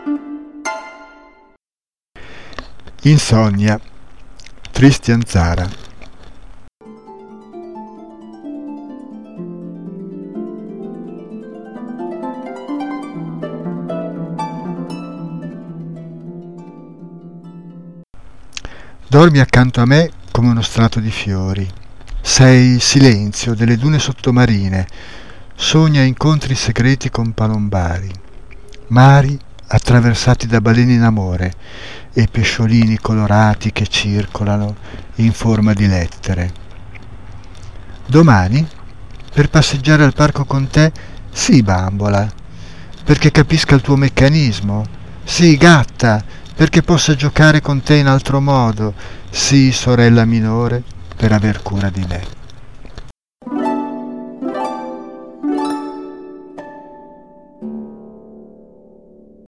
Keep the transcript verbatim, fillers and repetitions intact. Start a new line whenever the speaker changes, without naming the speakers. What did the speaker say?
Insonnia, Christian Zara. Dormi accanto a me come uno strato di fiori. Sei silenzio delle dune sottomarine. Sogna incontri segreti con palombari. Mari attraversati da balene in amore e pesciolini colorati che circolano in forma di lettere. Domani, per passeggiare al parco con te, sì, bambola, perché capisca il tuo meccanismo. Sì, gatta, perché possa giocare con te in altro modo. Sì, sorella minore, per aver cura di me.